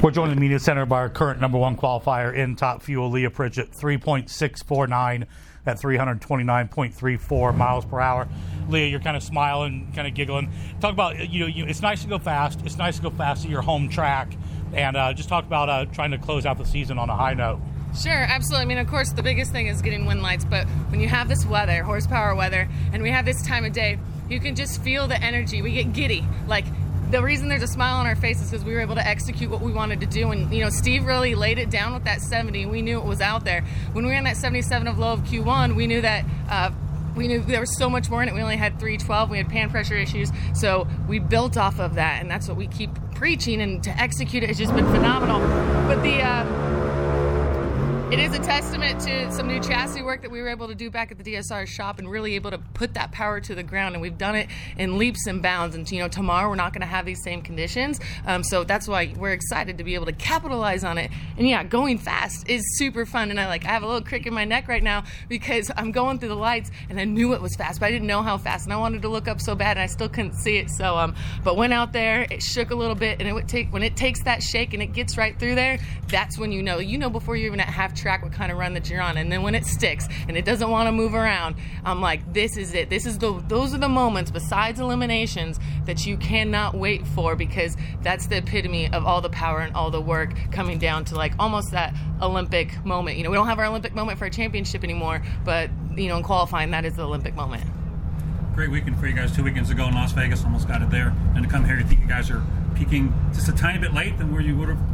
We're joined in the media center by our current number one qualifier in Top Fuel, Leah Pritchett, 3.649 at 329.34 miles per hour. Leah, you're kind of smiling, kind of giggling. Talk about, it's nice to go fast. It's nice to go fast at your home track. And just talk about trying to close out the season on a high note. Sure, absolutely. I mean, of course, the biggest thing is getting wind lights, but when you have this weather, horsepower weather, and we have this time of day, you can just feel the energy. We get giddy. Like, the reason there's a smile on our face is because we were able to execute what we wanted to do. And, Steve really laid it down with that 70, and we knew it was out there. When we were in that 77 of low of Q1, we knew that we knew there was so much more in it. We only had 312. We had pan pressure issues. So we built off of that, and that's what we keep preaching. And to execute it has just been phenomenal. But it is a testament to some new chassis work that we were able to do back at the DSR shop and really able to put that power to the ground. And we've done it in leaps and bounds. And, tomorrow we're not going to have these same conditions. So that's why we're excited to be able to capitalize on it. And, yeah, going fast is super fun. And I have a little crick in my neck right now because I'm going through the lights and I knew it was fast, but I didn't know how fast. And I wanted to look up so bad and I still couldn't see it. So, but went out there, it shook a little bit. And when it takes that shake and it gets right through there, that's when you know before you're even at half track what kind of run that you're on. And then when it sticks and it doesn't want to move around, I'm like, this is it. Those are the moments besides eliminations that you cannot wait for, because that's the epitome of all the power and all the work coming down to like almost that Olympic moment. We don't have our Olympic moment for a championship anymore, but in qualifying, that is the Olympic moment. Great weekend for you guys. 2 weekends ago in Las Vegas, almost got it there. And to come here, you think you guys are peaking just a tiny bit late than where you would have,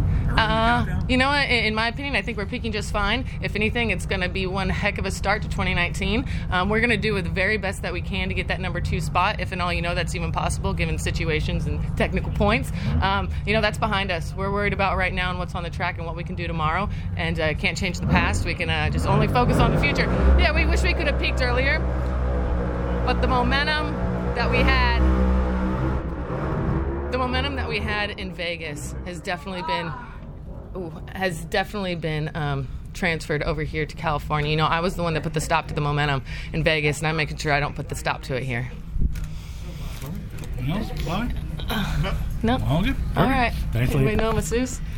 in my opinion, I think we're peaking just fine. If anything, it's going to be one heck of a start to 2019. We're going to do the very best that we can to get that number 2 spot, if and all that's even possible given situations and technical points. That's behind us. We're worried about right now and what's on the track and what we can do tomorrow, and can't change the past. We can just only focus on the future. Yeah, we wish we could have peaked earlier, but the momentum that we had in Vegas has definitely been transferred over here to California. I was the one that put the stop to the momentum in Vegas, and I'm making sure I don't put the stop to it here. No? No. All good. All right. Thanks, Anybody know masseuse?